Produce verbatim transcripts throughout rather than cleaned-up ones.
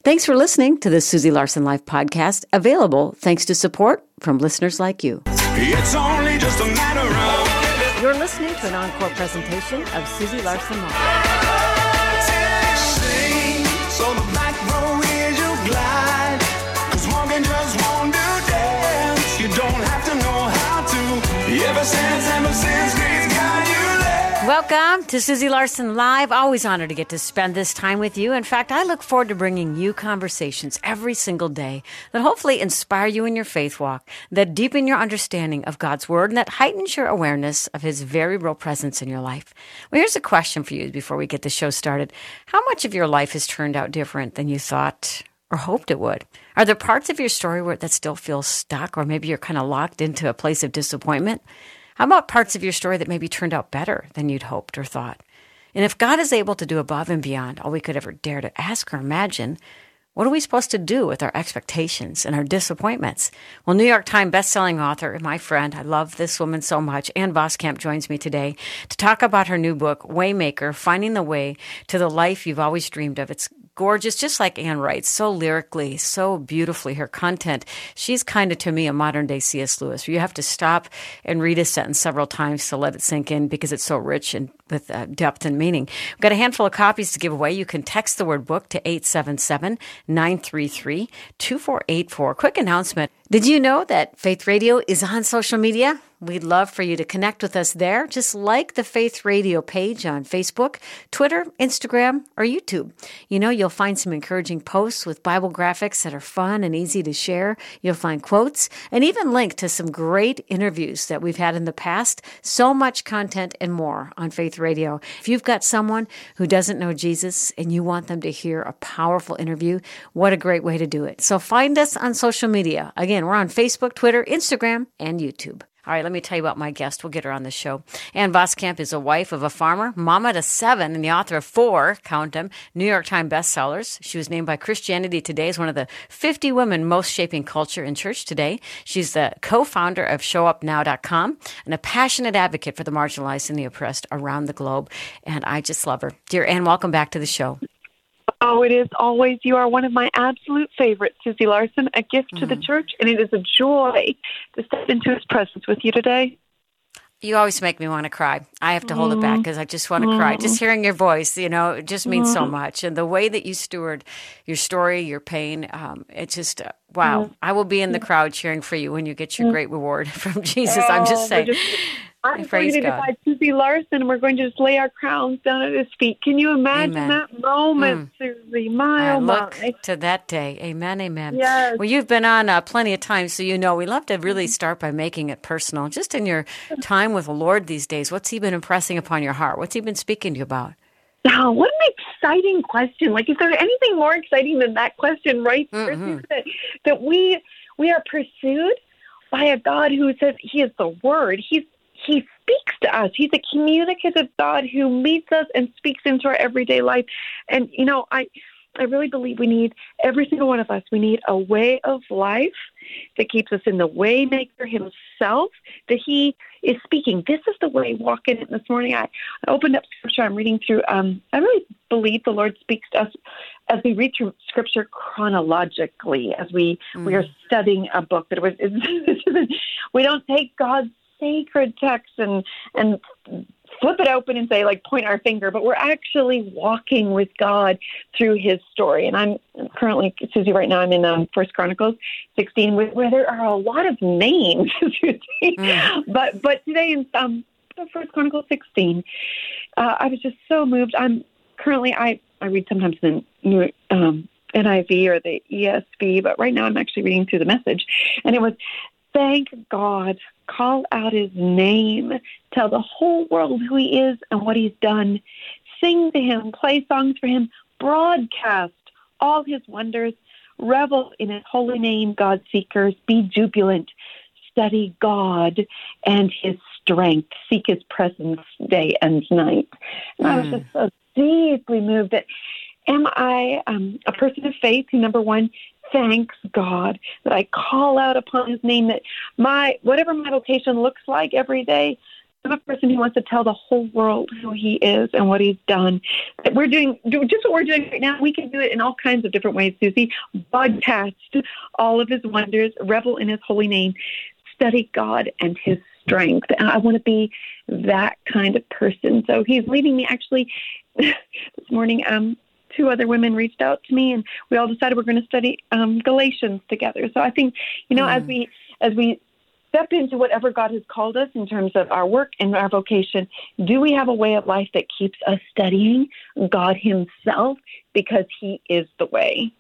Thanks for listening to the Susie Larson Life podcast, available thanks to support from listeners like you. It's only just a matter of... You're listening to an encore presentation of Susie Larson Life. Sing, so the back row is your glide. 'Cause walking just won't do dance. You don't have to know how to. Ever since, ever since, grace got you there. Welcome to Susie Larson Live. Always honored to get to spend this time with you. In fact, I look forward to bringing you conversations every single day that hopefully inspire you in your faith walk, that deepen your understanding of God's Word, and that heightens your awareness of His very real presence in your life. Well, here's a question for you before we get the show started. How much of your life has turned out different than you thought or hoped it would? Are there parts of your story where that still feels stuck, or maybe you're kind of locked into a place of disappointment? How about parts of your story that maybe turned out better than you'd hoped or thought? And if God is able to do above and beyond all we could ever dare to ask or imagine, what are we supposed to do with our expectations and our disappointments? Well, New York Times bestselling author and my friend, I love this woman so much, Ann Voskamp joins me today to talk about her new book, Waymaker, Finding the Way to the Life You've Always Dreamed of. It's gorgeous, just like Ann writes, so lyrically, so beautifully, her content. She's kind of, to me, a modern-day C S. Lewis. You have to stop and read a sentence several times to let it sink in because it's so rich and with uh, depth and meaning. We've got a handful of copies to give away. You can text the word book to eight seven seven, nine three three, two four eight four. Quick announcement. Did you know that Faith Radio is on social media? We'd love for you to connect with us there. Just like the Faith Radio page on Facebook, Twitter, Instagram, or YouTube. You know, you'll find some encouraging posts with Bible graphics that are fun and easy to share. You'll find quotes and even link to some great interviews that we've had in the past. So much content and more on Faith Radio. If you've got someone who doesn't know Jesus and you want them to hear a powerful interview, what a great way to do it. So find us on social media. Again, we're on Facebook, Twitter, Instagram, and YouTube. All right, let me tell you about my guest. We'll get her on the show. Ann Voskamp is a wife of a farmer, mama to seven, and the author of four, count them, New York Times bestsellers. She was named by Christianity Today as one of the fifty women most shaping culture in church today. She's the co-founder of show up now dot com and a passionate advocate for the marginalized and the oppressed around the globe. And I just love her. Dear Ann, welcome back to the show. Oh, it is always. You are one of my absolute favorites, Susie Larson, a gift mm. to the church, and it is a joy to step into His presence with you today. You always make me want to cry. I have to hold mm. it back because I just want to mm. cry. Just hearing your voice, you know, it just means mm. so much. And the way that you steward your story, your pain, um, it's just, uh, wow. Mm. I will be in the crowd cheering for you when you get your mm. great reward from Jesus. Oh, I'm just saying. Just, I'm going to divide Susie Larson, and we're going to just lay our crowns down at His feet. Can you imagine amen. That moment, mm. Susie? My, oh, look my. to that day. Amen, amen. Yes. Well, you've been on uh, plenty of times, so you know we love to really start by making it personal. Just in your time with the Lord these days, what's He been impressing upon your heart? What's He been speaking to you about? Oh, what an exciting question. Like, is there anything more exciting than that question right there? Mm-hmm. That, that we, we are pursued by a God who says He is the Word. He's He speaks to us. He's a communicative God who meets us and speaks into our everyday life. And, you know, I I really believe we need, every single one of us, we need a way of life that keeps us in the Waymaker Himself, that He is speaking. This is the way, walk in it. This morning I, I opened up Scripture. I'm reading through, um, I really believe the Lord speaks to us as we read through Scripture chronologically, as we, mm. we are studying a book. That it was, it's, we don't take God's sacred text and and flip it open and say, like, point our finger, but we're actually walking with God through His story. And I'm currently, Susie, right now I'm in um, First Chronicles sixteen, where there are a lot of names, Susie. Mm. But but today in um, First Chronicles sixteen, uh, I was just so moved. I'm currently I I read sometimes the new um, N I V or the E S V, but right now I'm actually reading through the Message, and it was, thank God, call out His name, tell the whole world who He is and what He's done, sing to Him, play songs for Him, broadcast all His wonders, revel in His holy name, God seekers, be jubilant, study God and His strength, seek His presence day and night. And mm. I was just so deeply moved that, am I um, a person of faith who, number one, thanks God that I call out upon His name, that my whatever my vocation looks like every day, I'm a person who wants to tell the whole world who he is and what he's done. We're doing just what we're doing right now. We can do it in all kinds of different ways, Susie. Broadcast all of his wonders, revel in his holy name, study God and his strength. And I want to be that kind of person. So he's leading me. Actually, this morning, um, two other women reached out to me, and we all decided we're going to study um, Galatians together. So I think, you know, mm. as we as we step into whatever God has called us in terms of our work and our vocation, do we have a way of life that keeps us studying God himself, because he is the way?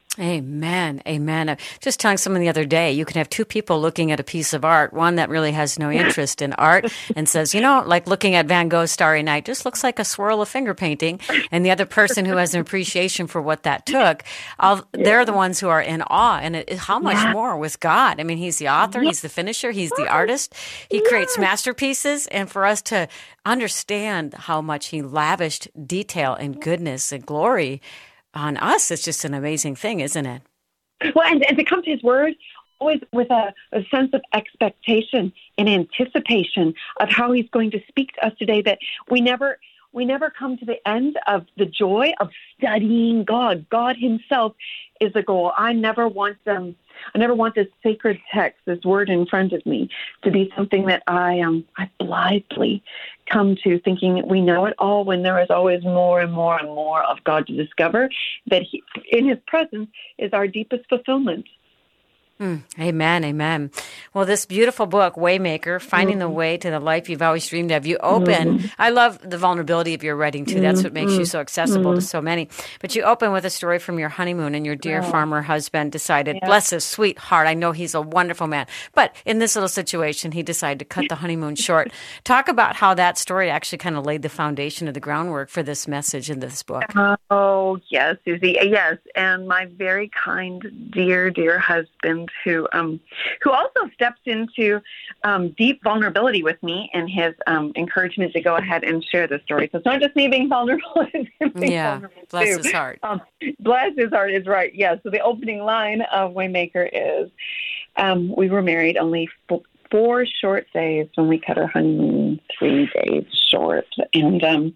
Amen. Amen. Uh, Just telling someone the other day, you can have two people looking at a piece of art, one that really has no interest in art and says, you know, like looking at Van Gogh's Starry Night, just looks like a swirl of finger painting. And the other person who has an appreciation for what that took, I'll, they're the ones who are in awe. And it, how much yeah. more with God? I mean, he's the author, yeah. he's the finisher, he's the artist. He yeah. creates masterpieces. And for us to understand how much he lavished detail and goodness and glory on us, it's just an amazing thing, isn't it? Well, and, and to come to his word, always with a, a sense of expectation and anticipation of how he's going to speak to us today, that we never we never come to the end of the joy of studying God. God himself is the goal. I never want them. I never want this sacred text, this word in front of me, to be something that I um I blithely come to thinking we know it all, when there is always more and more and more of God to discover, that he, in his presence is our deepest fulfillment. Mm, amen, amen. Well, this beautiful book, Waymaker, Finding mm-hmm. the Way to the Life You've Always Dreamed of, you open, mm-hmm. I love the vulnerability of your writing, too. Mm-hmm. That's what makes you so accessible mm-hmm. to so many. But you open with a story from your honeymoon, and your dear yeah. farmer husband decided, yeah. bless his sweet heart, I know he's a wonderful man, but in this little situation, he decided to cut the honeymoon short. Talk about how that story actually kind of laid the foundation of the groundwork for this message in this book. Oh, yes, Susie, yes. And my very kind, dear, dear husband, who um, who also steps into um, deep vulnerability with me in his um, encouragement to go ahead and share the story. So it's not just me being vulnerable. It's him being yeah, vulnerable bless too. his heart. Um, bless his heart is right, yes. So the opening line of Waymaker is, um, we were married only four, four short days when we cut our honeymoon, three days short. And um,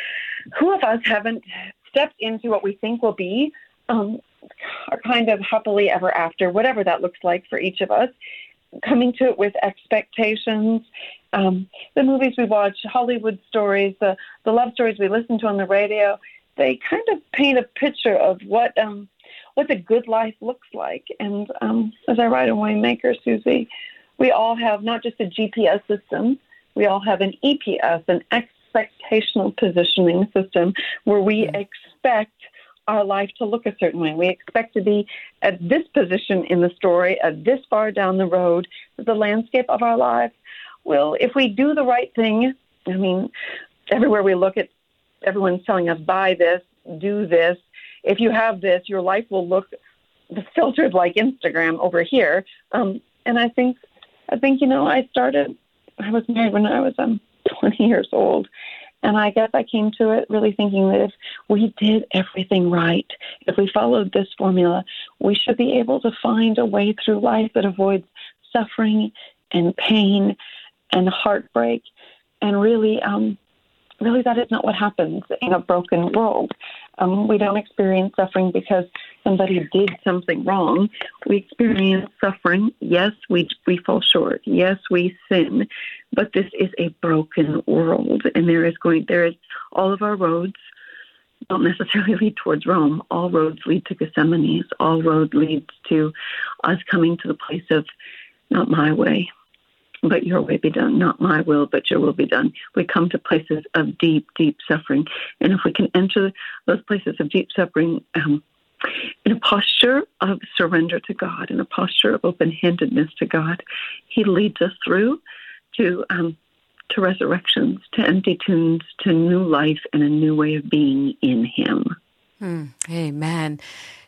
who of us haven't stepped into what we think will be um are kind of happily ever after, whatever that looks like for each of us, coming to it with expectations. Um, the movies we watch, Hollywood stories, the, the love stories we listen to on the radio, they kind of paint a picture of what um, what the good life looks like. And um, as I write in Waymaker, Susie, we all have not just a G P S system, we all have an E P S, an expectational positioning system, where we mm-hmm. expect our life to look a certain way. We expect to be at this position in the story, at this far down the road, the landscape of our lives. Well, if we do the right thing, I mean, everywhere we look at, everyone's telling us, buy this, do this. If you have this, your life will look filtered like Instagram over here. Um, and I think, I think, you know, I started, I was married when I was um, twenty years old. And I guess I came to it really thinking that if we did everything right, if we followed this formula, we should be able to find a way through life that avoids suffering and pain and heartbreak. And really, um, really that is not what happens in a broken world. Um, we don't experience suffering because somebody did something wrong. We experience suffering. Yes, we we fall short. Yes, we sin. But this is a broken world, and there is going there is all of our roads don't necessarily lead towards Rome. All roads lead to Gethsemane. All road leads to us coming to the place of not my way, but your way be done. Not my will, but your will be done. We come to places of deep, deep suffering. And if we can enter those places of deep suffering um, in a posture of surrender to God, in a posture of open-handedness to God, he leads us through to um, to resurrections, to empty tombs, to new life and a new way of being in him. Hmm. Amen.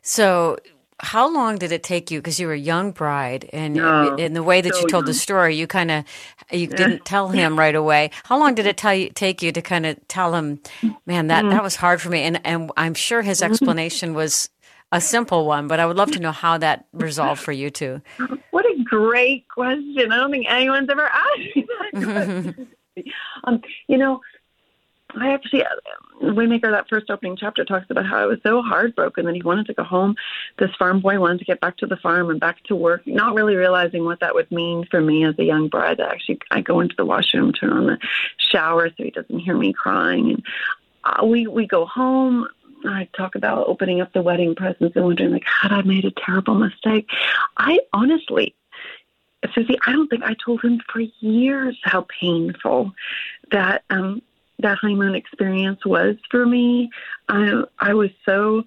So how long did it take you, because you were a young bride, and no, in the way that so you told young. the story, you kind of, you didn't tell him right away. How long did it tell you, take you to kind of tell him, man, that, mm. that was hard for me? And, and I'm sure his explanation was a simple one, but I would love to know how that resolved for you too. What a great question. I don't think anyone's ever asked me that question. Um, you know, I actually, Waymaker, that first opening chapter talks about how I was so heartbroken that he wanted to go home. This farm boy wanted to get back to the farm and back to work, not really realizing what that would mean for me as a young bride. Actually, I go into the washroom, turn on the shower so he doesn't hear me crying. And uh, we, we go home. I talk about opening up the wedding presents and wondering, like, had I made a terrible mistake? I honestly, Susie, I don't think I told him for years how painful that um, that honeymoon experience was for me. I, I was so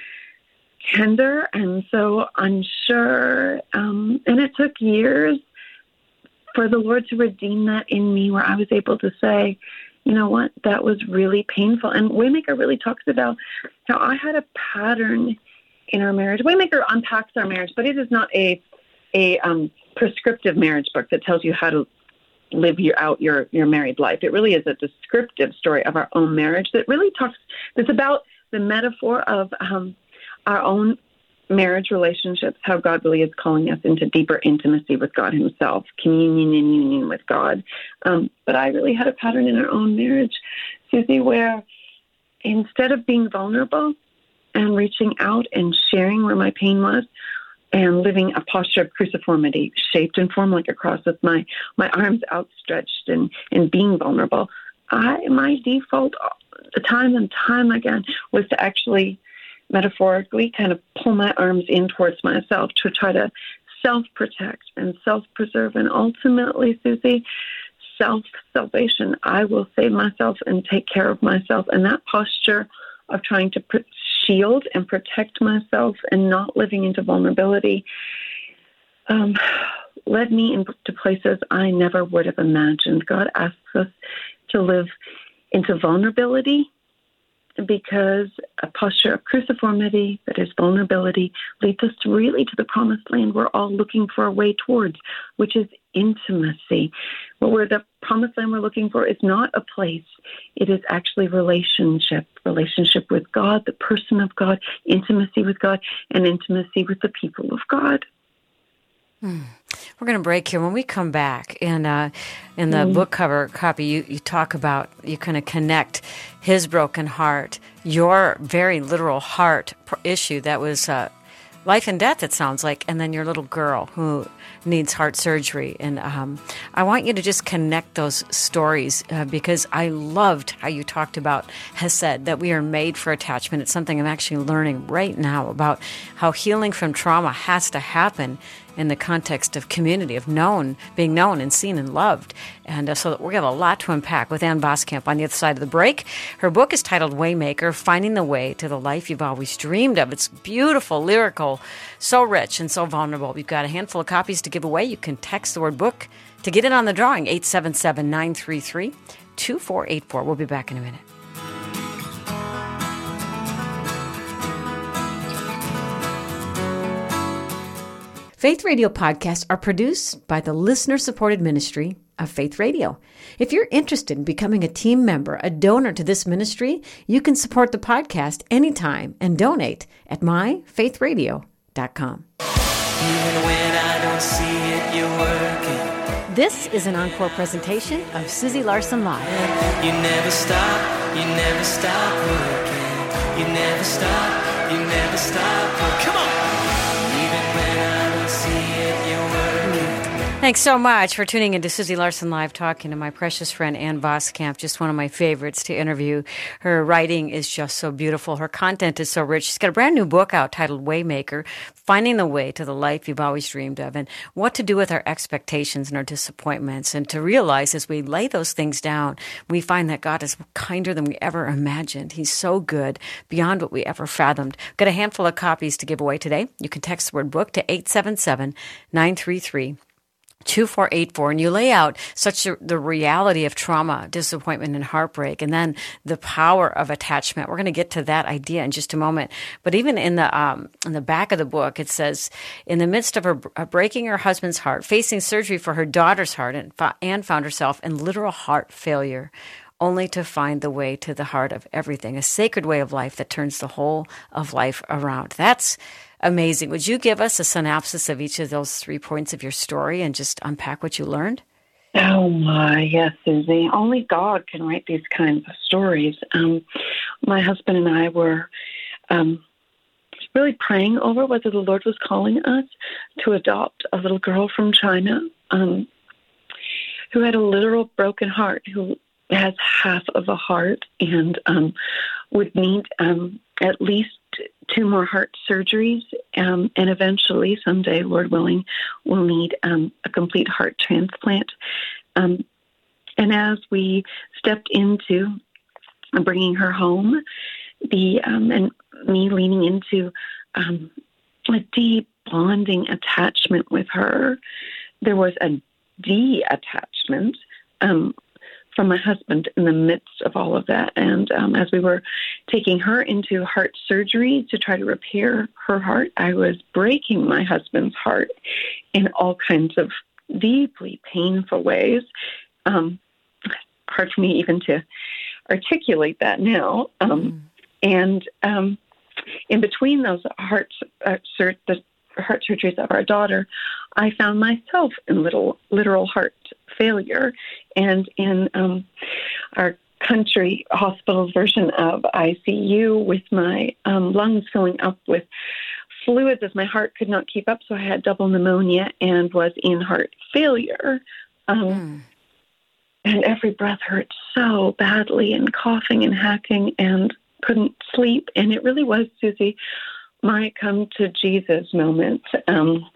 tender and so unsure, um, and it took years for the Lord to redeem that in me, where I was able to say, you know what, that was really painful. And Waymaker really talks about how I had a pattern in our marriage. Waymaker unpacks our marriage, but it is not a a um, prescriptive marriage book that tells you how to live your, out your, your married life. It really is a descriptive story of our own marriage that really talks, it's about the metaphor of um, our own marriage relationships, how God really is calling us into deeper intimacy with God himself, communion and union with God. Um, but I really had a pattern in our own marriage, Susie, where instead of being vulnerable and reaching out and sharing where my pain was, and living a posture of cruciformity, shaped and formed like a cross with my, my arms outstretched and, and being vulnerable, I, my default time and time again was to actually metaphorically kind of pull my arms in towards myself to try to self-protect and self-preserve. And ultimately, Susie, self-salvation. I will save myself and take care of myself. And that posture of trying to pr- shield and protect myself and not living into vulnerability um, led me into places I never would have imagined. God asks us to live into vulnerability because a posture of cruciformity, that is vulnerability, leads us to really to the promised land we're all looking for a way towards, which is intimacy. But where the promised land we're looking for is not a place. It is actually relationship, relationship with God, the person of God, intimacy with God, and intimacy with the people of God. Hmm. We're going to break here. When we come back, in, uh, in the mm. book cover copy, you, you talk about, you kind of connect his broken heart, your very literal heart issue that was uh, life and death, it sounds like, and then your little girl who needs heart surgery. And um, I want you to just connect those stories uh, because I loved how you talked about Hesed, that we are made for attachment. It's something I'm actually learning right now about how healing from trauma has to happen in the context of community, of known, being known and seen and loved. And uh, so we have a lot to unpack with Ann Voskamp on the other side of the break. Her book is titled Waymaker, Finding the Way to the Life You've Always Dreamed of. It's beautiful, lyrical, so rich and so vulnerable. We've got a handful of copies to give away. You can text the word book to get in on the drawing, eight seven seven, nine three three, two four eight four. We'll be back in a minute. Faith Radio podcasts are produced by the listener-supported ministry of Faith Radio. If you're interested in becoming a team member, a donor to this ministry, you can support the podcast anytime and donate at my faith radio dot com. Even when I don't see it, you're working. This is an encore presentation of Susie Larson Live. You never stop, you never stop working. You never stop, you never stop working. Come on! Thanks so much for tuning into Susie Larson Live, talking to my precious friend Ann Voskamp, just one of my favorites to interview. Her writing is just so beautiful. Her content is so rich. She's got a brand new book out titled Waymaker, Finding the Way to the Life You've Always Dreamed of, and what to do with our expectations and our disappointments, and to realize as we lay those things down, we find that God is kinder than we ever imagined. He's so good, beyond what we ever fathomed. Got a handful of copies to give away today. You can text the word book to eight seven seven, nine three three, two four eight four, and you lay out such a, the reality of trauma, disappointment, and heartbreak, and then the power of attachment. We're going to get to that idea in just a moment. But even in the um, in the back of the book, it says, in the midst of her uh, breaking her husband's heart, facing surgery for her daughter's heart, and Anne found herself in literal heart failure, only to find the way to the heart of everything, a sacred way of life that turns the whole of life around. That's amazing. Would you give us a synopsis of each of those three points of your story and just unpack what you learned? Oh my, yes, Susie. Only God can write these kinds of stories. Um, my husband and I were um, really praying over whether the Lord was calling us to adopt a little girl from China um, who had a literal broken heart, who has half of a heart and um, would need um, at least two more heart surgeries, um, and eventually, someday, Lord willing, will need um, a complete heart transplant. Um, and as we stepped into bringing her home, the um, and me leaning into um, a deep bonding attachment with her, there was a de-attachment um, from my husband in the midst of all of that. And um, as we were taking her into heart surgery to try to repair her heart, I was breaking my husband's heart in all kinds of deeply painful ways. Um, hard for me even to articulate that now. Um, mm. And um, in between those heart, uh, sur- the heart surgeries of our daughter, I found myself in little literal heart failure, and in um, our country hospital's version of I C U, with my um, lungs filling up with fluids as my heart could not keep up, so I had double pneumonia and was in heart failure. Um, mm. And every breath hurt so badly, and coughing and hacking, and couldn't sleep. And it really was, Susie, my come to Jesus moment, um,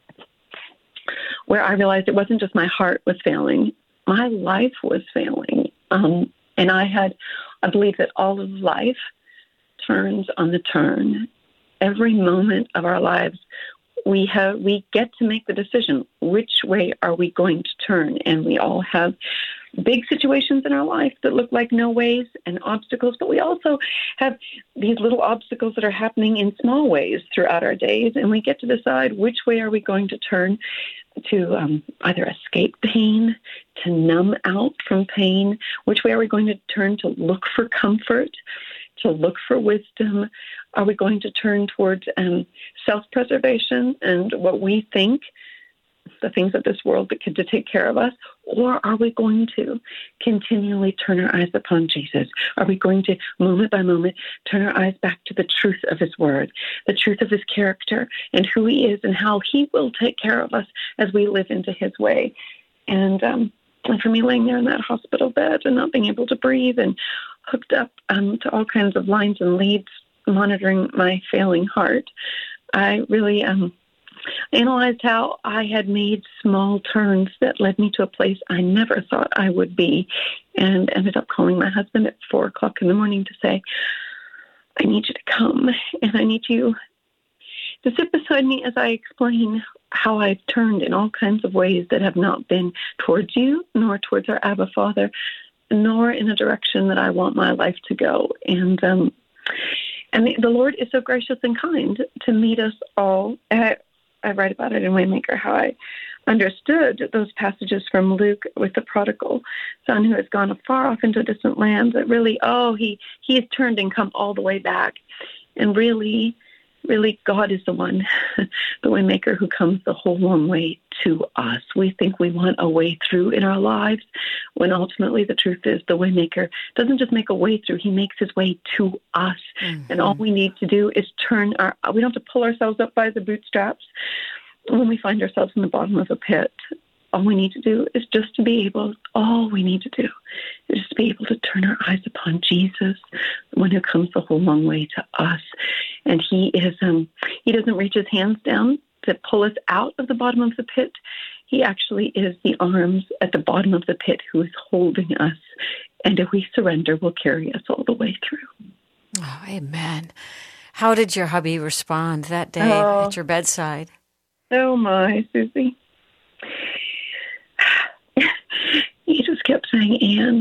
where I realized it wasn't just my heart was failing, my life was failing. Um, and I had, I believe that all of life turns on the turn. Every moment of our lives, we have, we get to make the decision, which way are we going to turn? And we all have big situations in our life that look like no ways and obstacles, but we also have these little obstacles that are happening in small ways throughout our days, and we get to decide which way are we going to turn to um, either escape pain, to numb out from pain, which way are we going to turn to look for comfort, to look for wisdom. Are we going to turn towards um, self-preservation and what we think, the things of this world that could to take care of us? Or are we going to continually turn our eyes upon Jesus? Are we going to, moment by moment, turn our eyes back to the truth of his word, the truth of his character, and who he is, and how he will take care of us as we live into his way? And, um, and for me, laying there in that hospital bed and not being able to breathe and hooked up um, to all kinds of lines and leads monitoring my failing heart, I really um, analyzed how I had made small turns that led me to a place I never thought I would be, and ended up calling my husband at four o'clock in the morning to say, I need you to come, and I need you to sit beside me as I explain how I've turned in all kinds of ways that have not been towards you, nor towards our Abba Father, nor in a direction that I want my life to go. And um, and the, the Lord is so gracious and kind to meet us all. And I, I write about it in Waymaker, how I understood those passages from Luke with the prodigal son who has gone far off into a distant land. That really, oh, he, he has turned and come all the way back. And really, really, God is the one, the Waymaker, who comes the whole long way to us. We think we want a way through in our lives, when ultimately the truth is the Waymaker doesn't just make a way through, he makes his way to us. Mm-hmm. And all we need to do is turn our, we don't have to pull ourselves up by the bootstraps when we find ourselves in the bottom of a pit. All we need to do is just to be able, all we need to do is just to be able to turn our eyes upon Jesus, the one who comes the whole long way to us. And he is, um, he doesn't reach his hands down to pull us out of the bottom of the pit. He actually is the arms at the bottom of the pit who is holding us. And if we surrender, will carry us all the way through. Oh, amen. How did your hubby respond that day oh, at your bedside? Oh, my, Susie. He just kept saying, Anne,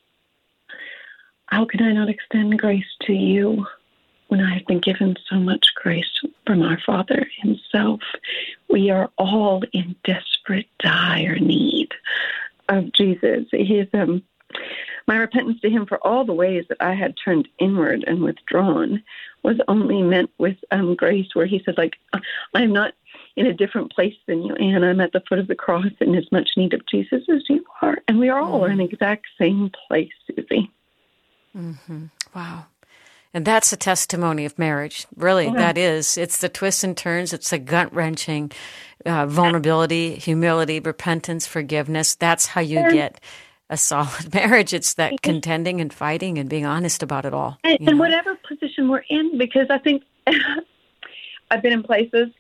how can I not extend grace to you when I have been given so much grace from our Father himself? We are all in desperate, dire need of Jesus. He is, um, my repentance to him for all the ways that I had turned inward and withdrawn was only meant with um, grace, where he said, like, I am not in a different place than you, Ann. I'm at the foot of the cross in as much need of Jesus as you are. And we are all mm-hmm. in the exact same place, Susie. Mm-hmm. Wow. And that's a testimony of marriage. Really, yeah. that is. It's the twists and turns. It's the gut-wrenching uh, vulnerability, humility, repentance, forgiveness. That's how you and, get a solid marriage. It's that contending and fighting and being honest about it all. And, and whatever position we're in, because I think I've been in places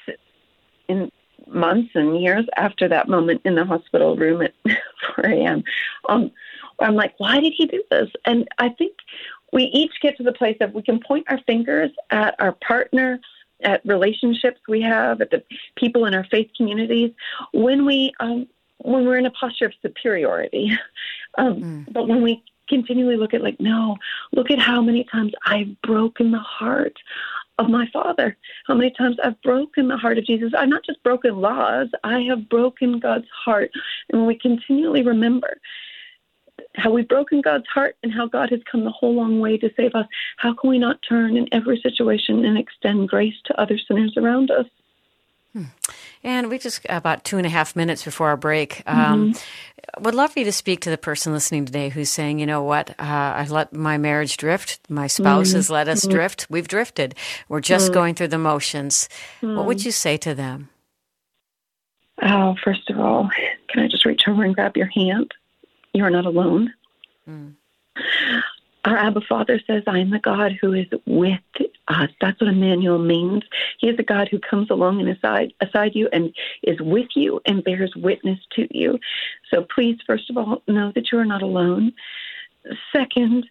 in months and years after that moment in the hospital room at four a.m. Um, where I'm like, why did he do this? And I think we each get to the place of we can point our fingers at our partner, at relationships we have, at the people in our faith communities, when we um, when we're in a posture of superiority. um, mm. But when we continually look at like, no, look at how many times I've broken the heart of my Father, how many times I've broken the heart of Jesus. I've not just broken laws, I have broken God's heart. And when we continually remember how we've broken God's heart and how God has come the whole long way to save us, how can we not turn in every situation and extend grace to other sinners around us? Hmm. And we just about two and a half minutes before our break. Um, mm-hmm. Would love for you to speak to the person listening today who's saying, you know what, uh, I let my marriage drift. My spouse mm-hmm. has let us mm-hmm. drift. We've drifted. We're just mm-hmm. going through the motions. Mm-hmm. What would you say to them? Oh, first of all, can I just reach over and grab your hand? You are not alone. Mm. Our Abba Father says, I am the God who is with us. That's what Emmanuel means. He is a God who comes along and aside, aside you and is with you and bears witness to you. So please, first of all, know that you are not alone. Second,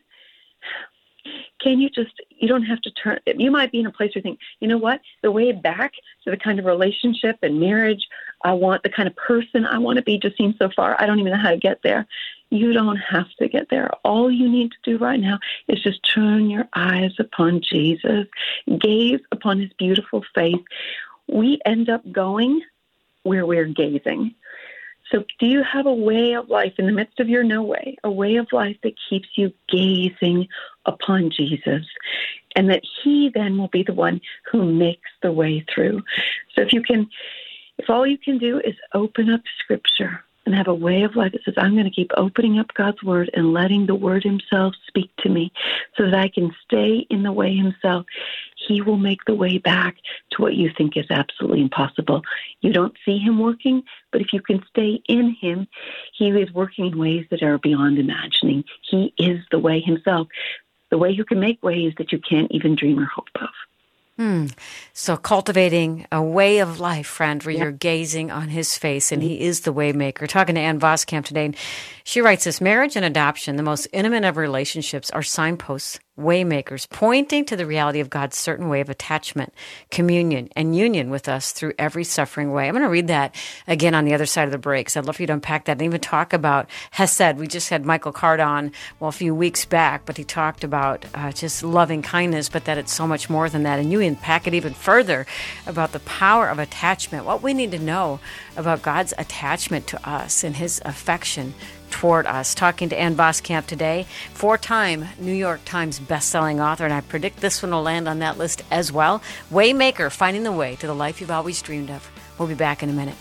can you just, you don't have to turn, you might be in a place where you think, you know what, the way back to the kind of relationship and marriage I want, the kind of person I want to be just seems so far. I don't even know how to get there. You don't have to get there. All you need to do right now is just turn your eyes upon Jesus, gaze upon his beautiful face. We end up going where we're gazing. So do you have a way of life in the midst of your no way, a way of life that keeps you gazing upon Jesus, and that he then will be the one who makes the way through? So if you can, if all you can do is open up Scripture and have a way of life that says, I'm going to keep opening up God's Word and letting the Word himself speak to me so that I can stay in the way himself, he will make the way back to what you think is absolutely impossible. You don't see him working, but if you can stay in him, he is working in ways that are beyond imagining. He is the way himself, the way who can make ways that you can't even dream or hope of. Hmm. So cultivating a way of life, friend, where yep. you're gazing on his face, and he is the way maker. Talking to Ann Voskamp today, and she writes this: marriage and adoption, the most intimate of relationships, are signposts, waymakers, pointing to the reality of God's certain way of attachment, communion, and union with us through every suffering way. I'm going to read that again on the other side of the break, because I'd love for you to unpack that and even talk about Hesed. We just had Michael Card on, well, a few weeks back, but he talked about uh, just loving kindness, but that it's so much more than that. And you unpack it even further about the power of attachment, what we need to know about God's attachment to us and his affection toward us. Talking to Ann Voskamp today, four-time New York Times bestselling author, and I predict this one will land on that list as well. Waymaker, finding the way to the life you've always dreamed of. We'll be back in a minute.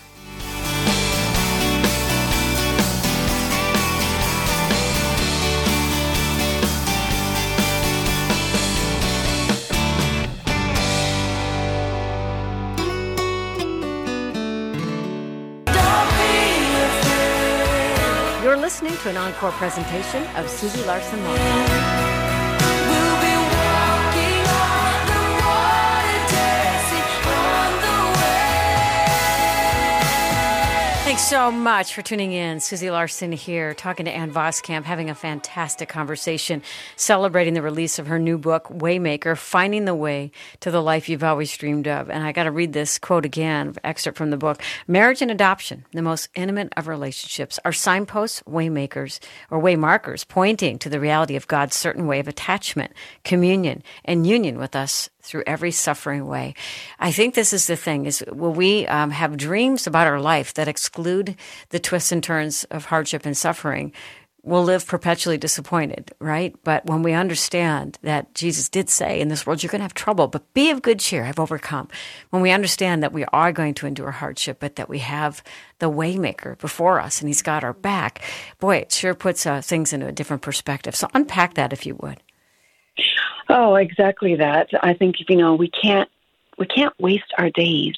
You're listening to an encore presentation of Susie Larson Law. Thanks so much for tuning in. Susie Larson here, talking to Ann Voskamp, having a fantastic conversation, celebrating the release of her new book, Waymaker, Finding the Way to the Life You've Always Dreamed of. And I got to read this quote again, excerpt from the book. Marriage and adoption, the most intimate of relationships, are signposts, waymakers, or waymarkers, pointing to the reality of God's certain way of attachment, communion, and union with us through every suffering way. I think this is the thing, is will we um, have dreams about our life that exclude the twists and turns of hardship and suffering? we'll live perpetually disappointed, right? But when we understand that Jesus did say, in this world you're going to have trouble, but be of good cheer, I've overcome. When we understand that we are going to endure hardship, but that we have the Waymaker before us and he's got our back, boy, it sure puts uh, things into a different perspective. So unpack that if you would. Oh, exactly that. I think, you know, we can't we can't waste our days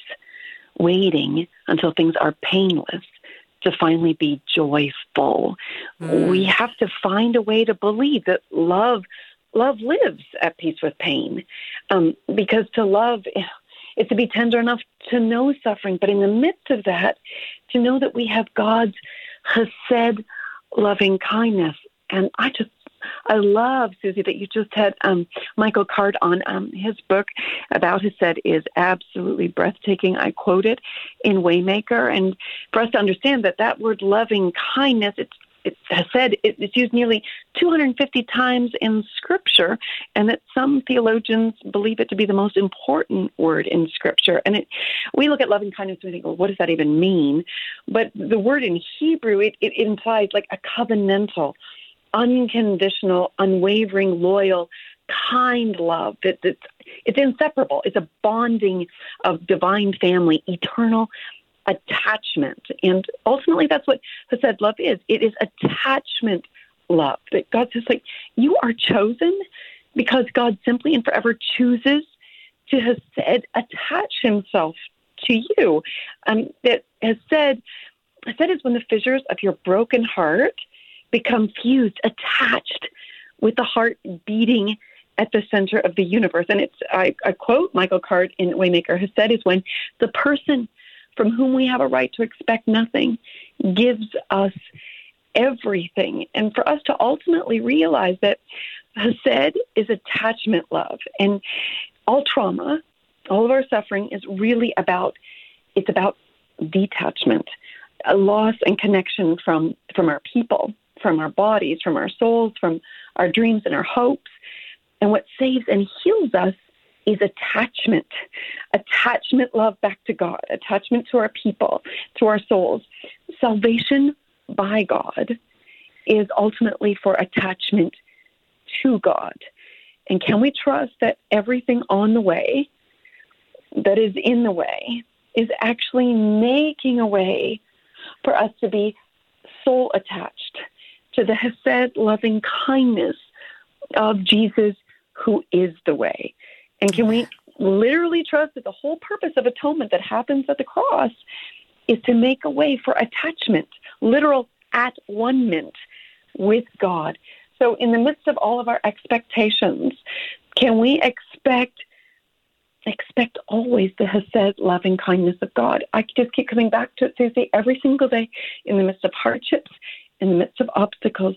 waiting until things are painless to finally be joyful. Mm. We have to find a way to believe that love love lives at peace with pain. Um, because to love is to be tender enough to know suffering, but in the midst of that, to know that we have God's chesed, loving kindness. And I just I love, Susie, that you just had um, Michael Card on. Um, his book about Chesed is absolutely breathtaking. I quote it in Waymaker. And for us to understand that that word loving kindness, it's it has said it, it's used nearly two hundred fifty times in Scripture, and that some theologians believe it to be the most important word in Scripture. And it, we look at loving kindness and we think, well, what does that even mean? But the word in Hebrew, it, it implies like a covenantal, unconditional, unwavering, loyal, kind love. That it's, it's inseparable. It's a bonding of divine family, eternal attachment. And ultimately, that's what Chesed love is. It is attachment love. That God says, like, you are chosen because God simply and forever chooses to Chesed attach himself to you. Um, that Chesed, Chesed is when the fissures of your broken heart become fused, attached with the heart beating at the center of the universe. And it's, I, I quote Michael Card in Waymaker, Chesed is when the person from whom we have a right to expect nothing gives us everything. And for us to ultimately realize that Chesed is attachment love. And all trauma, all of our suffering is really about, it's about detachment, a loss and connection from, from our people, from our bodies, from our souls, from our dreams and our hopes. And what saves and heals us is attachment, attachment love back to God, attachment to our people, to our souls. Salvation by God is ultimately for attachment to God. And can we trust that everything on the way, that is in the way, is actually making a way for us to be soul attached to the Chesed loving kindness of Jesus, who is the way. And can we literally trust that the whole purpose of atonement that happens at the cross is to make a way for attachment, literal at-one-ment with God. So in the midst of all of our expectations, can we expect expect always the Chesed loving kindness of God? I just keep coming back to it, Susie, every single day in the midst of hardships, in the midst of obstacles.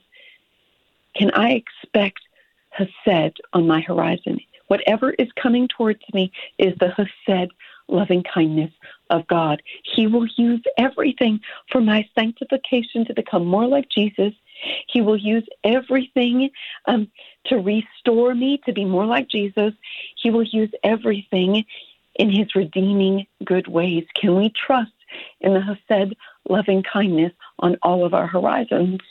Can I expect Chesed on my horizon? Whatever is coming towards me is the Chesed loving kindness of God. He will use everything for my sanctification to become more like Jesus. He will use everything um, to restore me to be more like Jesus. He will use everything in his redeeming good ways. Can we trust in the Chesed loving kindness on all of our horizons?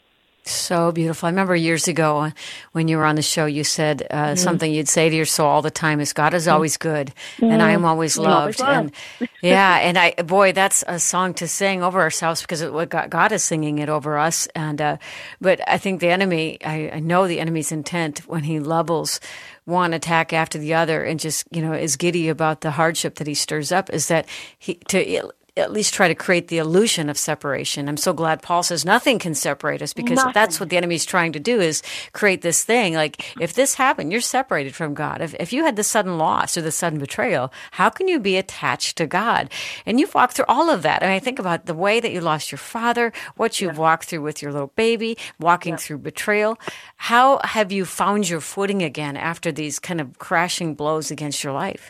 So beautiful. I remember years ago when you were on the show, you said uh, mm. something you'd say to your soul all the time is, God is always good, mm. and I am always loved. Always and yeah, and I, boy, that's a song to sing over ourselves because it, God, God is singing it over us. And uh, but I think the enemy, I, I know the enemy's intent when he levels one attack after the other and just, you know, is giddy about the hardship that he stirs up, is that he to at least try to create the illusion of separation. I'm so glad Paul says nothing can separate us, because nothing. That's what the enemy's trying to do, is create this thing. Like, if this happened, you're separated from God. If if you had the sudden loss or the sudden betrayal, how can you be attached to God? And you've walked through all of that. I mean, I think about the way that you lost your father, what you've yeah. walked through with your little baby, walking yeah. through betrayal. How have you found your footing again after these kind of crashing blows against your life?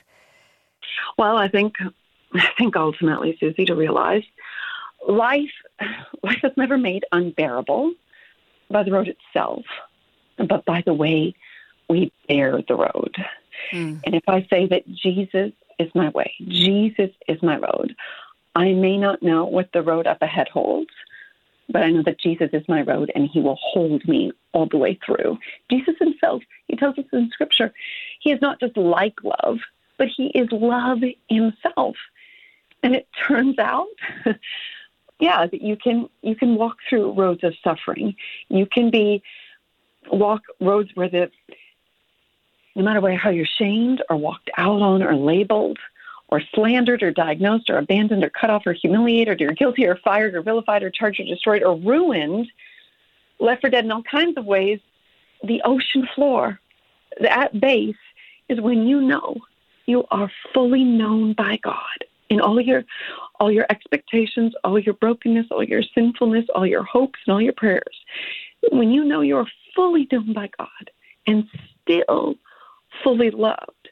Well, I think I think ultimately, Susie, to realize life, life is never made unbearable by the road itself, but by the way we bear the road. Mm. And if I say that Jesus is my way, Jesus is my road, I may not know what the road up ahead holds, but I know that Jesus is my road and he will hold me all the way through. Jesus himself, he tells us in Scripture, he is not just like love, but he is love himself. And it turns out, yeah, that you can you can walk through roads of suffering. You can be walk roads where the no matter where, how you're shamed or walked out on or labeled or slandered or diagnosed or abandoned or cut off or humiliated or you're guilty or fired or vilified or charged or destroyed or ruined, left for dead in all kinds of ways, the ocean floor, at base, is when you know you are fully known by God in all your all your expectations, all your brokenness, all your sinfulness, all your hopes, and all your prayers. When you know you're fully known by God and still fully loved,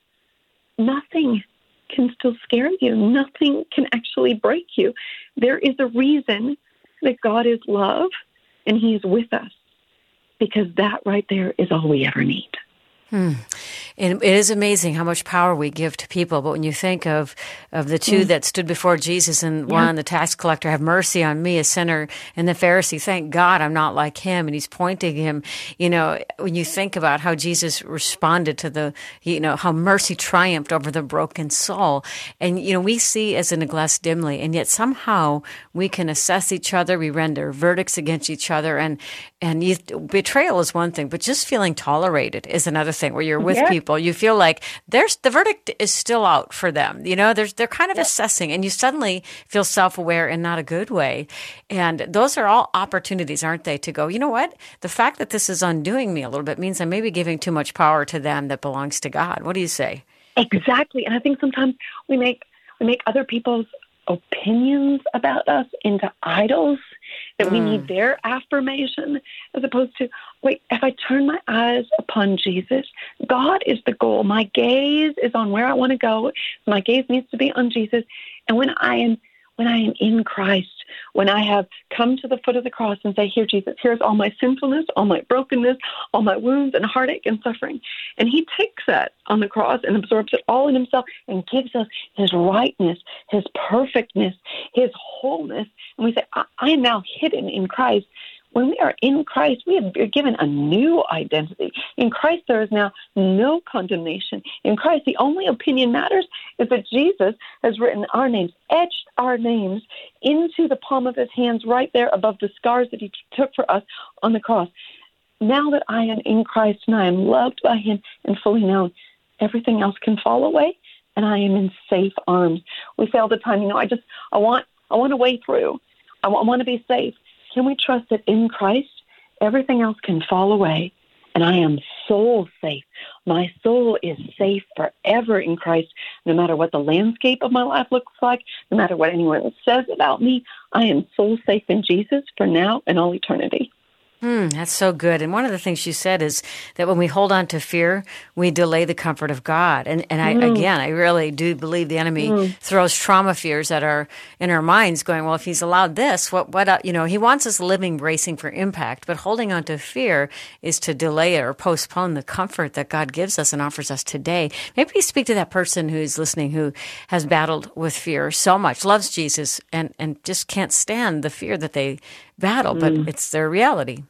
nothing can still scare you. Nothing can actually break you. There is a reason that God is love and he is with us, because that right there is all we ever need. Hmm. And it is amazing how much power we give to people. But when you think of, of the two mm. that stood before Jesus and yeah. one, the tax collector, have mercy on me, a sinner, and the Pharisee, thank God I'm not like him. And he's pointing him, you know, when you think about how Jesus responded to the, you know, how mercy triumphed over the broken soul. And, you know, we see as in a glass dimly, and yet somehow we can assess each other. We render verdicts against each other. And, and you, betrayal is one thing, but just feeling tolerated is another thing. Where you're with yeah. people, you feel like there's the verdict is still out for them. You know, there's they're kind of yeah. assessing, and you suddenly feel self-aware in not a good way. And those are all opportunities, aren't they, to go, you know what? The fact that this is undoing me a little bit means I may be giving too much power to them that belongs to God. What do you say? Exactly. And I think sometimes we make we make other people's opinions about us into idols, that mm. we need their affirmation, as opposed to, wait, if I turn my eyes upon Jesus, God is the goal. My gaze is on where I want to go. My gaze needs to be on Jesus. And when I am when I am in Christ, when I have come to the foot of the cross and say, here, Jesus, here's all my sinfulness, all my brokenness, all my wounds and heartache and suffering. And he takes that on the cross and absorbs it all in himself and gives us his rightness, his perfectness, his wholeness. And we say, I, I am now hidden in Christ. When we are in Christ, we are given a new identity. In Christ, there is now no condemnation. In Christ, the only opinion matters is that Jesus has written our names, etched our names into the palm of his hands right there above the scars that he took for us on the cross. Now that I am in Christ and I am loved by him and fully known, everything else can fall away, and I am in safe arms. We say all the time, you know, I just, I want, I want a way through. I want, I want to be safe. Can we trust that in Christ, everything else can fall away, and I am soul safe? My soul is safe forever in Christ, no matter what the landscape of my life looks like, no matter what anyone says about me. I am soul safe in Jesus for now and all eternity. Hmm, that's so good. And one of the things you said is that when we hold on to fear, we delay the comfort of God. And and I, mm. again, I really do believe the enemy mm. throws trauma fears at our in our minds, going, well, if he's allowed this, what what uh, you know, he wants us living, bracing for impact. But holding on to fear is to delay it or postpone the comfort that God gives us and offers us today. Maybe you speak to that person who's listening who has battled with fear so much, loves Jesus, and and just can't stand the fear that they battle, mm. but it's their reality.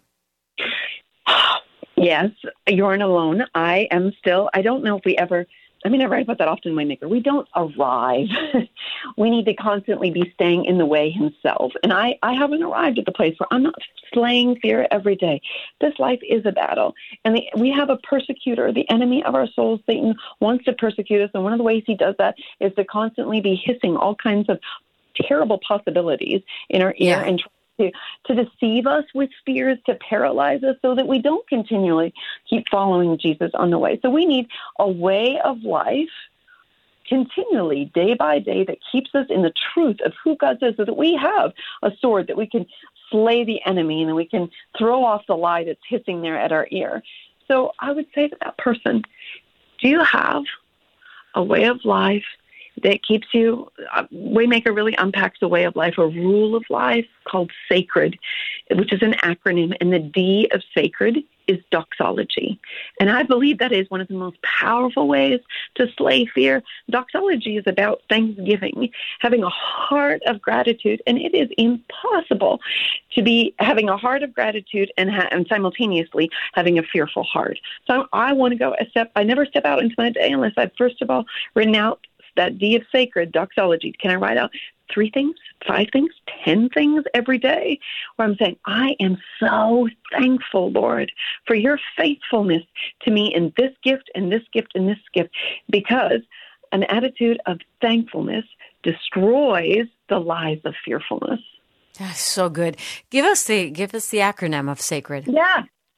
Yes, you aren't alone. I am still, I don't know if we ever, I mean, I write about that often in my maker. We don't arrive. We need to constantly be staying in the way himself. And I, I haven't arrived at the place where I'm not slaying fear every day. This life is a battle. And the, we have a persecutor, the enemy of our souls. Satan wants to persecute us. And one of the ways he does that is to constantly be hissing all kinds of terrible possibilities in our ear yeah. and To, to deceive us with fears, to paralyze us so that we don't continually keep following Jesus on the way. So we need a way of life continually, day by day, that keeps us in the truth of who God says, so that we have a sword that we can slay the enemy and then we can throw off the lie that's hissing there at our ear. So I would say to that person, do you have a way of life that keeps you, uh, Waymaker really unpacks a way of life, a rule of life called SACRED, which is an acronym, and the D of sacred is doxology. And I believe that is one of the most powerful ways to slay fear. Doxology is about thanksgiving, having a heart of gratitude. And it is impossible to be having a heart of gratitude and, ha- and simultaneously having a fearful heart. So I want to go a step. I never step out into my day unless I've first of all written out that D of sacred doxology. Can I write out three things, five things, ten things every day where I'm saying, I am so thankful, Lord, for your faithfulness to me in this gift and this gift and this gift, because an attitude of thankfulness destroys the lies of fearfulness. That's so good. Give us the give us the acronym of sacred. Yeah.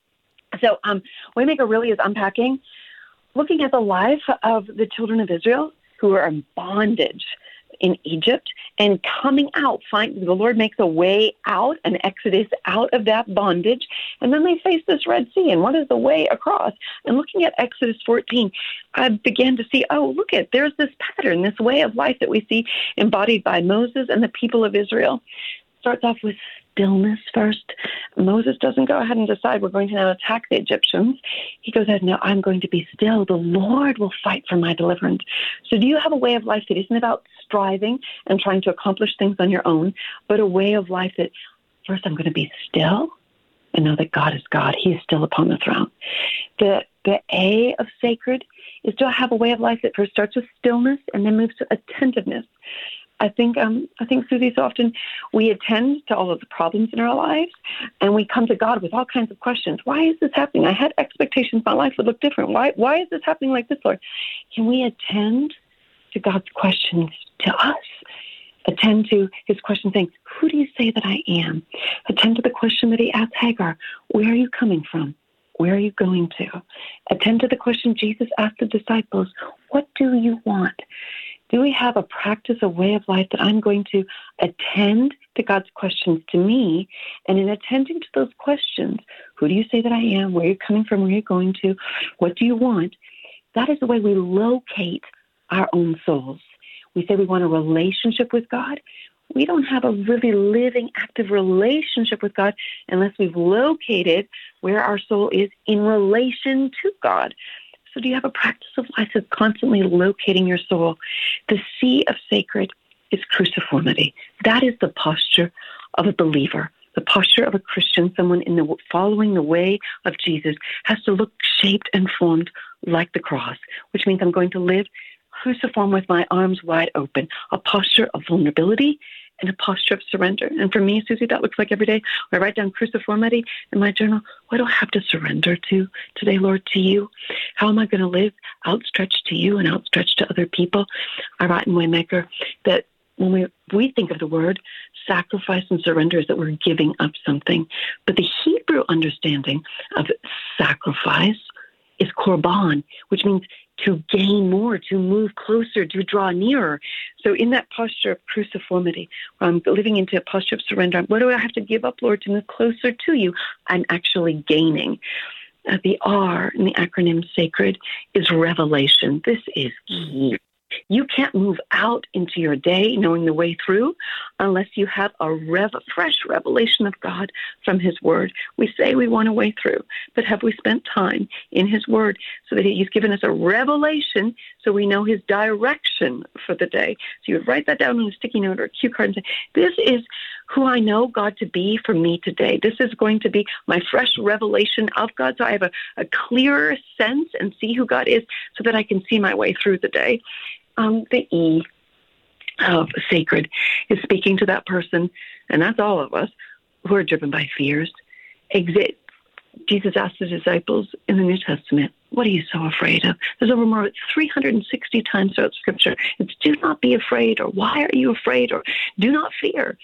So um, Waymaker really is unpacking, looking at the life of the children of Israel who are in bondage in Egypt and coming out. Find the Lord makes a way out, an exodus out of that bondage, and then they face this Red Sea. And what is the way across? And looking at Exodus fourteen, I began to see, oh, look at, there's this pattern, this way of life that we see embodied by Moses and the people of Israel. Starts off with stillness first. Moses doesn't go ahead and decide we're going to now attack the Egyptians. He goes ahead, no, I'm going to be still. The Lord will fight for my deliverance. So do you have a way of life that isn't about striving and trying to accomplish things on your own, but a way of life that first I'm going to be still and know that God is God. He is still upon the throne. The, the A of sacred is to have a way of life that first starts with stillness and then moves to attentiveness. I think, um, I think, Susie, so often we attend to all of the problems in our lives, and we come to God with all kinds of questions. Why is this happening? I had expectations my life would look different. Why, why is this happening like this, Lord? Can we attend to God's questions to us? Attend to his question saying, who do you say that I am? Attend to the question that he asked Hagar, where are you coming from? Where are you going to? Attend to the question Jesus asked the disciples, what do you want? Do we have a practice, a way of life that I'm going to attend to God's questions to me? And in attending to those questions, who do you say that I am? Where are you coming from? Where are you going to? What do you want? That is the way we locate our own souls. We say we want a relationship with God. We don't have a really living, active relationship with God unless we've located where our soul is in relation to God. So do you have a practice of life that's constantly locating your soul? The C of sacred is cruciformity. That is the posture of a believer. The posture of a Christian, someone in the following the way of Jesus, has to look shaped and formed like the cross, which means I'm going to live cruciform with my arms wide open, a posture of vulnerability and a posture of surrender. And for me, Susie, that looks like every day I write down cruciformity in my journal. What do I have to surrender to today, Lord, to you? How am I going to live outstretched to you and outstretched to other people? I write in Waymaker that when we, we think of the word sacrifice and surrender is that we're giving up something. But the Hebrew understanding of sacrifice is korban, which means to gain more, to move closer, to draw nearer. So in that posture of cruciformity, where I'm living into a posture of surrender, what do I have to give up, Lord, to move closer to you? I'm actually gaining. Uh, the R in the acronym SACRED is revelation. This is key. You can't move out into your day knowing the way through unless you have a rev- fresh revelation of God from his word. We say we want a way through, but have we spent time in his word so that he's given us a revelation so we know his direction for the day? So you would write that down on a sticky note or a cue card and say, this is who I know God to be for me today. This is going to be my fresh revelation of God so I have a, a clearer sense and see who God is so that I can see my way through the day. Um, the E of sacred is speaking to that person, and that's all of us, who are driven by fears. Exit. Jesus asked the disciples in the New Testament, what are you so afraid of? There's over more than three hundred sixty times throughout Scripture. It's do not be afraid, or why are you afraid, or do not fear.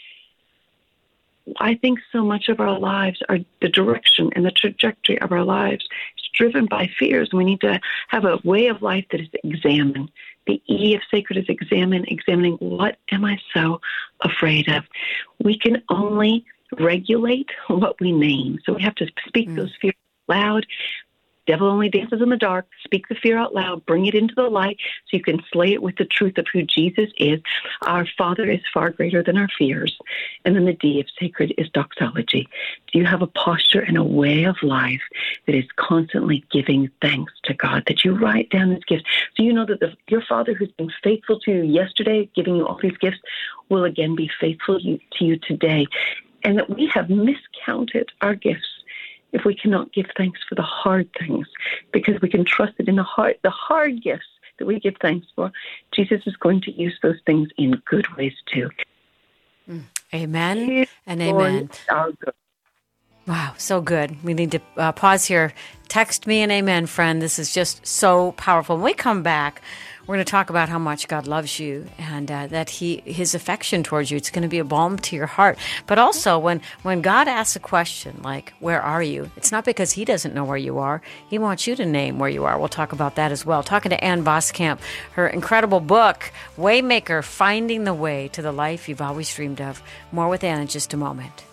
I think so much of our lives are the direction and the trajectory of our lives is driven by fears. And we need to have a way of life that is examined. The E of sacred is examine, examining what am I so afraid of? We can only regulate what we name. So we have to speak mm. those fears loud. Devil only dances in the dark. Speak the fear out loud. Bring it into the light so you can slay it with the truth of who Jesus is. Our Father is far greater than our fears. And then the D of sacred is doxology. Do you have a posture and a way of life that is constantly giving thanks to God, that you write down this gift? So you know that the, your Father who's been faithful to you yesterday, giving you all these gifts, will again be faithful to you today. And that we have miscounted our gifts if we cannot give thanks for the hard things, because we can trust it in the hard, the hard gifts that we give thanks for. Jesus is going to use those things in good ways too. Mm. Amen and amen. Wow, so good. We need to uh, pause here. Text me an amen, friend. This is just so powerful. When we come back, we're going to talk about how much God loves you and uh, that He His affection towards you. It's going to be a balm to your heart. But also, when, when God asks a question like, where are you? It's not because He doesn't know where you are. He wants you to name where you are. We'll talk about that as well. Talking to Ann Voskamp, her incredible book, Waymaker, Finding the Way to the Life You've Always Dreamed of. More with Ann in just a moment.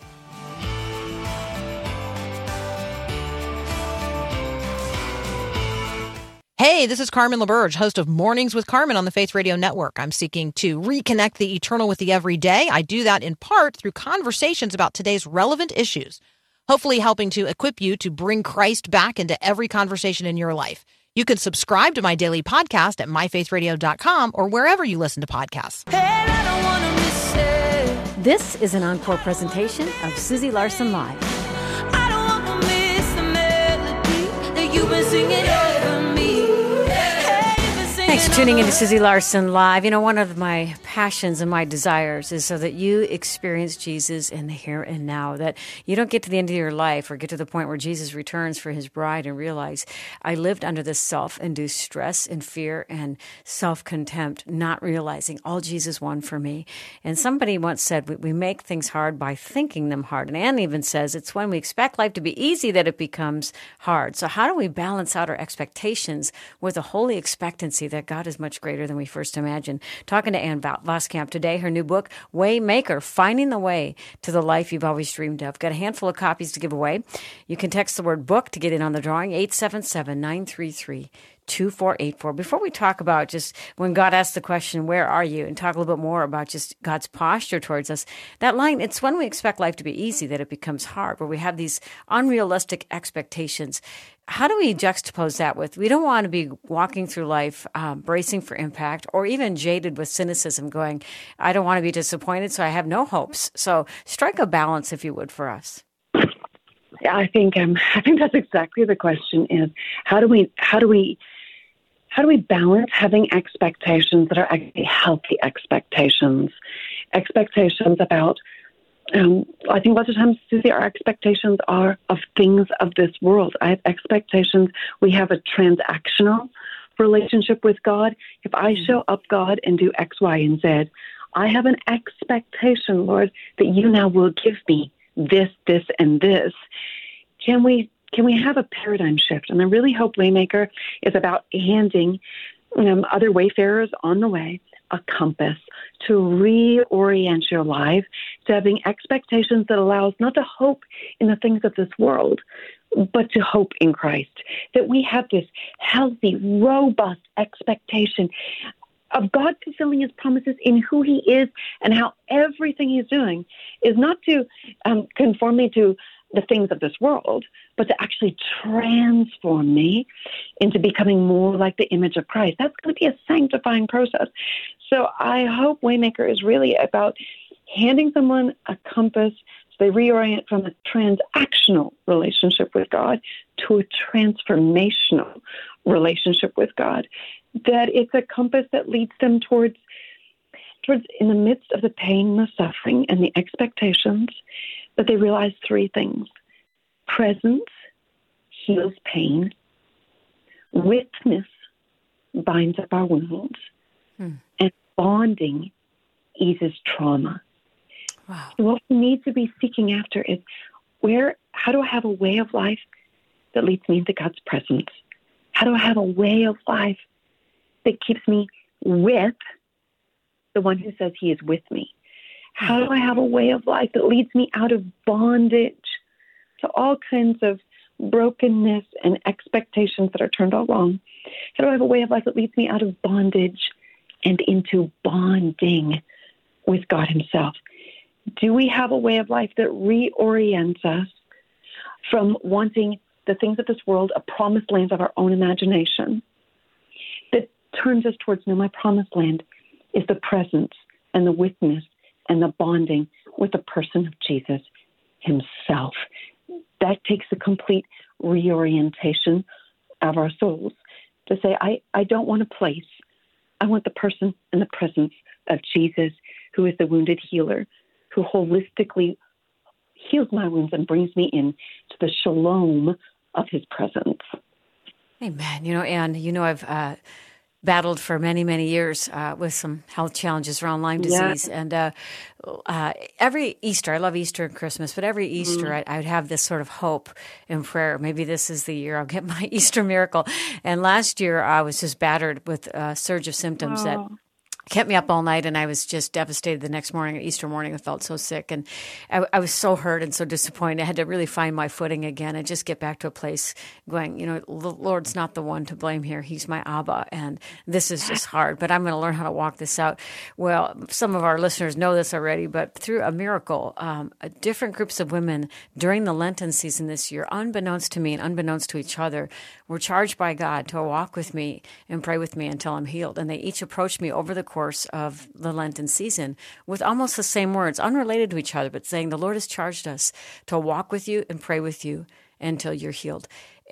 Hey, this is Carmen LaBerge, host of Mornings with Carmen on the Faith Radio Network. I'm seeking to reconnect the eternal with the everyday. I do that in part through conversations about today's relevant issues, hopefully helping to equip you to bring Christ back into every conversation in your life. You can subscribe to my daily podcast at my faith radio dot com or wherever you listen to podcasts. Hey, I don't wanna miss it. This is an encore presentation of Susie Larson Live. I don't wanna miss the melody that you've been singing over me. Thanks for tuning in to Susie Larson Live. You know, one of my passions and my desires is so that you experience Jesus in the here and now, that you don't get to the end of your life or get to the point where Jesus returns for His bride and realize I lived under this self-induced stress and fear and self-contempt, not realizing all Jesus won for me. And somebody once said, we, we make things hard by thinking them hard. And Anne even says it's when we expect life to be easy that it becomes hard. So how do we balance out our expectations with a holy expectancy that God is much greater than we first imagined? Talking to Ann Voskamp today, her new book, Waymaker, Finding the Way to the Life You've Always Dreamed of. Got a handful of copies to give away. You can text the word book to get in on the drawing, eight seven seven, nine three three, two four eight four. Before we talk about just when God asks the question, where are you? And talk a little bit more about just God's posture towards us. That line, it's when we expect life to be easy that it becomes hard, where we have these unrealistic expectations. How do we juxtapose that with, we don't want to be walking through life um, bracing for impact or even jaded with cynicism going, I don't want to be disappointed, so I have no hopes. So strike a balance, if you would, for us. Yeah, I think um, I think that's exactly the question is how do we how do we how do we balance having expectations that are actually healthy expectations, expectations about Um, I think lots of times, Susie, our expectations are of things of this world. I have expectations. We have a transactional relationship with God. If I show up, God, and do X, Y, and Z, I have an expectation, Lord, that you now will give me this, this, and this. Can we can we have a paradigm shift? And I really hope Waymaker is about handing um, other wayfarers on the way a compass to reorient your life, to having expectations that allow us not to hope in the things of this world, but to hope in Christ. That we have this healthy, robust expectation of God fulfilling His promises in who He is and how everything He's doing is not to um, conform me to the things of this world, but to actually transform me into becoming more like the image of Christ. That's going to be a sanctifying process. So I hope Waymaker is really about handing someone a compass so they reorient from a transactional relationship with God to a transformational relationship with God. That it's a compass that leads them towards, towards in the midst of the pain, the suffering, and the expectations, that they realize three things. Presence heals pain. Witness binds up our wounds. Hmm. And bonding eases trauma. Wow. So what we need to be seeking after is where, how do I have a way of life that leads me into God's presence? How do I have a way of life that keeps me with the one who says He is with me? How do I have a way of life that leads me out of bondage to all kinds of brokenness and expectations that are turned all wrong? How do I have a way of life that leads me out of bondage and into bonding with God himself? Do we have a way of life that reorients us from wanting the things of this world, a promised land of our own imagination, that turns us towards, no, my promised land is the presence and the witness and the bonding with the person of Jesus himself. That takes a complete reorientation of our souls to say, I, I don't want a place. I want the person and the presence of Jesus, who is the wounded healer, who holistically heals my wounds and brings me in to the shalom of his presence. Amen. You know, Anne, you know, I've uh, battled for many, many years uh, with some health challenges around Lyme disease. Yeah. And uh, uh, every Easter, I love Easter and Christmas, but every Easter mm. I, I would have this sort of hope and prayer. Maybe this is the year I'll get my Easter miracle. And last year I was just battered with a surge of symptoms oh. that kept me up all night, and I was just devastated the next morning, Easter morning. I felt so sick, and I, I was so hurt and so disappointed. I had to really find my footing again and just get back to a place going, you know, the Lord's not the one to blame here. He's my Abba, and this is just hard, but I'm going to learn how to walk this out. Well, some of our listeners know this already, but through a miracle, um, different groups of women during the Lenten season this year, unbeknownst to me and unbeknownst to each other, were charged by God to walk with me and pray with me until I'm healed. And they each approached me over the course of the Lenten season with almost the same words, unrelated to each other, but saying, the Lord has charged us to walk with you and pray with you until you're healed.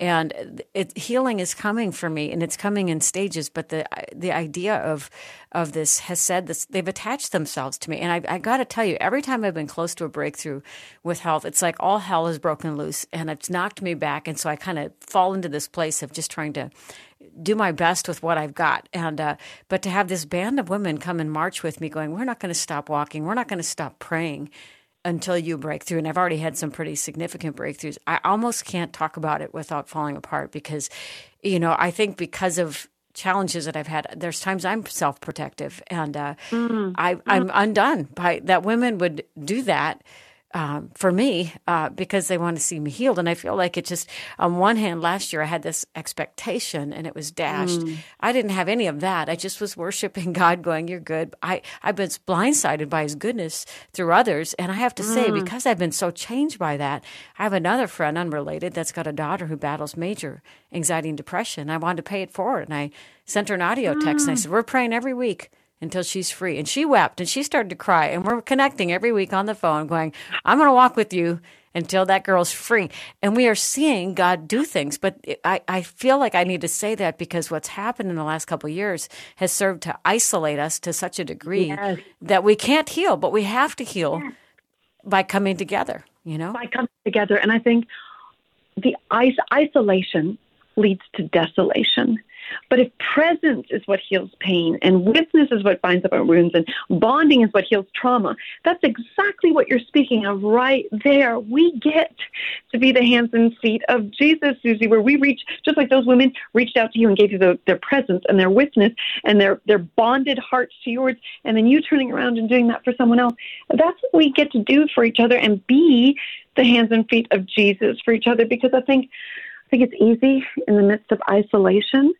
And it, healing is coming for me, and it's coming in stages. But the the idea of of this has said this, they've attached themselves to me. And I, I got to tell you, every time I've been close to a breakthrough with health, it's like all hell is broken loose, and it's knocked me back. And so I kind of fall into this place of just trying to do my best with what I've got. And uh, but to have this band of women come and march with me, going, we're not going to stop walking, we're not going to stop praying until you break through. And I've already had some pretty significant breakthroughs. I almost can't talk about it without falling apart because, you know, I think because of challenges that I've had, there's times I'm self-protective, and uh, mm-hmm. I, I'm undone by that women would do that um, for me uh, because they want to see me healed. And I feel like it just, on one hand, last year I had this expectation and it was dashed. Mm. I didn't have any of that. I just was worshiping God, going, you're good. I, I've been blindsided by his goodness through others. And I have to mm. say, because I've been so changed by that, I have another friend, unrelated, that's got a daughter who battles major anxiety and depression. I wanted to pay it forward. And I sent her an audio text mm. and I said, we're praying every week until she's free. And she wept and she started to cry. And we're connecting every week on the phone going, I'm going to walk with you until that girl's free. And we are seeing God do things. But I, I feel like I need to say that because what's happened in the last couple of years has served to isolate us to such a degree yes. that we can't heal, but we have to heal yes. by coming together, you know? By coming together. And I think the is- isolation leads to desolation. But if presence is what heals pain, and witness is what binds up our wounds, and bonding is what heals trauma, that's exactly what you're speaking of right there. We get to be the hands and feet of Jesus, Susie, where we reach, just like those women reached out to you and gave you the, their presence and their witness and their, their bonded hearts to yours, and then you turning around and doing that for someone else. That's what we get to do for each other and be the hands and feet of Jesus for each other, because I think I think it's easy in the midst of isolation,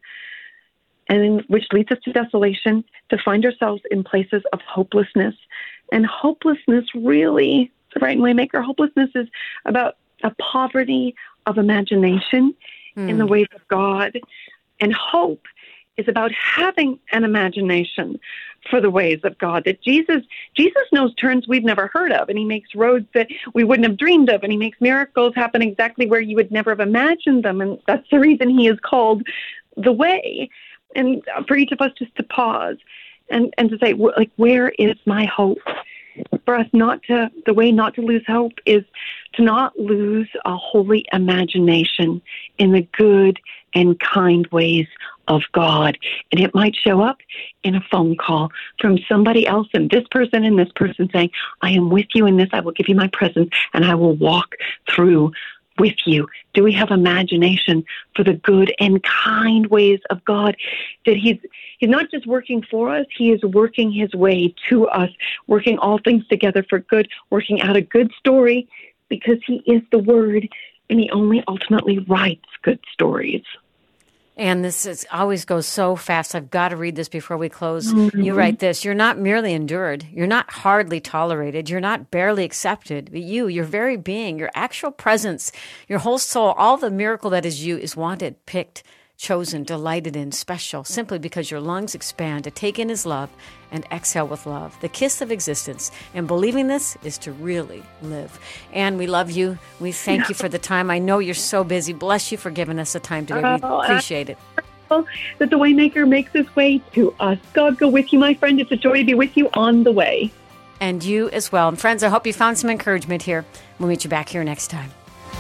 and in, which leads us to desolation, to find ourselves in places of hopelessness. And hopelessness really, the right waymaker, hopelessness is about a poverty of imagination mm. in the ways of God. And hope is about having an imagination for the ways of God. That Jesus, Jesus knows turns we've never heard of, and he makes roads that we wouldn't have dreamed of, and he makes miracles happen exactly where you would never have imagined them. And that's the reason he is called the way. And for each of us just to pause and, and to say, like, where is my hope? For us not to, the way not to lose hope is to not lose a holy imagination in the good and kind ways of God. And it might show up in a phone call from somebody else, and this person and this person saying, I am with you in this. I will give you my presence, and I will walk through with you. Do we have imagination for the good and kind ways of God? That he's he's not just working for us, he is working his way to us, working all things together for good, working out a good story, because he is the Word, and he only ultimately writes good stories. And this is, always goes so fast. I've got to read this before we close. Mm-hmm. You write this: you're not merely endured. You're not hardly tolerated. You're not barely accepted. But you, your very being, your actual presence, your whole soul, all the miracle that is you is wanted, picked, chosen, delighted in, special, simply because your lungs expand to take in his love and exhale with love, the kiss of existence. And believing this is to really live. And we love you. We thank yeah. you for the time. I know you're so busy. Bless you for giving us the time today. We oh, appreciate it. That the Waymaker makes his way to us. God go with you, my friend. It's a joy to be with you on the way. And you as well. And friends, I hope you found some encouragement here. We'll meet you back here next time.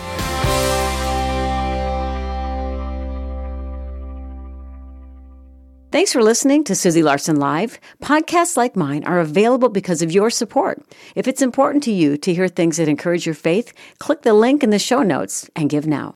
Thanks for listening to Susie Larson Live. Podcasts like mine are available because of your support. If it's important to you to hear things that encourage your faith, click the link in the show notes and give now.